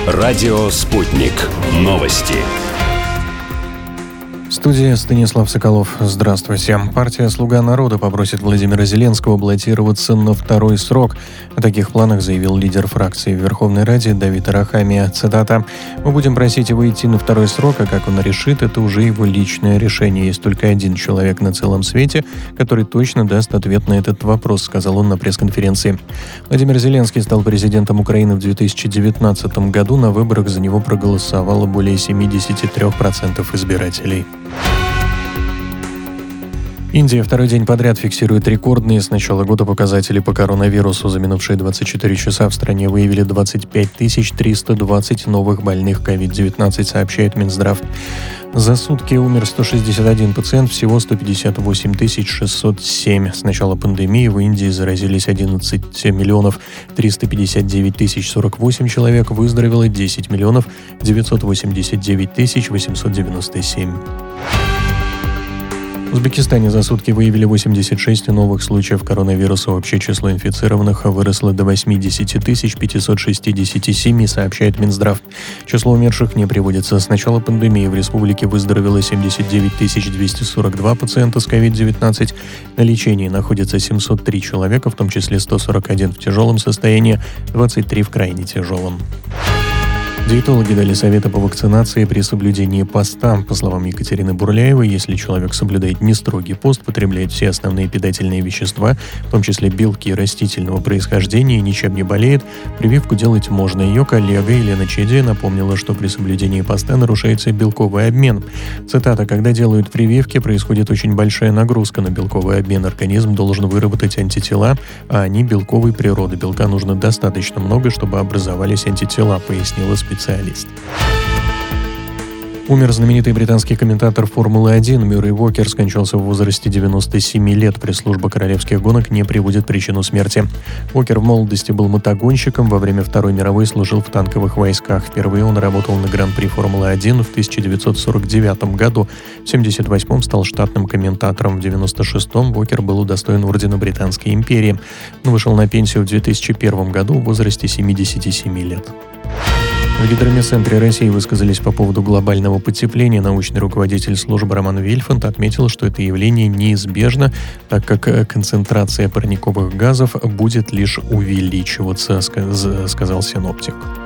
Радио «Спутник». Новости. В студии Станислав Соколов. Здравствуйте. Партия «Слуга народа» попросит Владимира Зеленского баллотироваться на второй срок. О таких планах заявил лидер фракции в Верховной Раде Давид Арахамия. Цитата: «Мы будем просить его идти на второй срок, а как он решит, это уже его личное решение. Есть только один человек на целом свете, который точно даст ответ на этот вопрос», сказал он на пресс-конференции. Владимир Зеленский стал президентом Украины в 2019 году. На выборах за него проголосовало более 73% избирателей. Индия второй день подряд фиксирует рекордные с начала года показатели по коронавирусу. За минувшие 24 часа в стране выявили 25 320 новых больных COVID-19, сообщает Минздрав. За сутки умер 161 пациент, всего 158 607. С начала пандемии в Индии заразились 11 миллионов 359 тысяч 48 человек, выздоровело 10 миллионов 989 тысяч 897. В Узбекистане за сутки выявили 86 новых случаев коронавируса. Общее число инфицированных выросло до 80 567, сообщает Минздрав. Число умерших не приводится. С начала пандемии в республике выздоровело 79 242 пациента с COVID-19. На лечении находится 703 человека, в том числе 141 в тяжелом состоянии, 23 в крайне тяжелом. Диетологи дали советы по вакцинации при соблюдении поста. По словам Екатерины Бурляевой, если человек соблюдает нестрогий пост, потребляет все основные питательные вещества, в том числе белки растительного происхождения, и ничем не болеет, прививку делать можно. Ее коллега Елена Чедия напомнила, что при соблюдении поста нарушается белковый обмен. Цитата: «Когда делают прививки, происходит очень большая нагрузка на белковый обмен. Организм должен выработать антитела, а они белковой природы. Белка нужно достаточно много, чтобы образовались антитела», пояснила специалист. Умер знаменитый британский комментатор Формулы-1 Мюррей Уокер, скончался в возрасте 97 лет. Пресс-служба королевских гонок не приводит причину смерти. Уокер в молодости был мотогонщиком, во время Второй мировой служил в танковых войсках. Впервые он работал на Гран-при Формулы-1 в 1949 году. В 1978 стал штатным комментатором. В 1996 Уокер был удостоен ордена Британской империи. Он вышел на пенсию в 2001 году в возрасте 77 лет. В Гидромедцентре России высказались по поводу глобального потепления. Научный руководитель службы Роман Вельфанд отметил, что это явление неизбежно, так как концентрация парниковых газов будет лишь увеличиваться, сказал синоптик.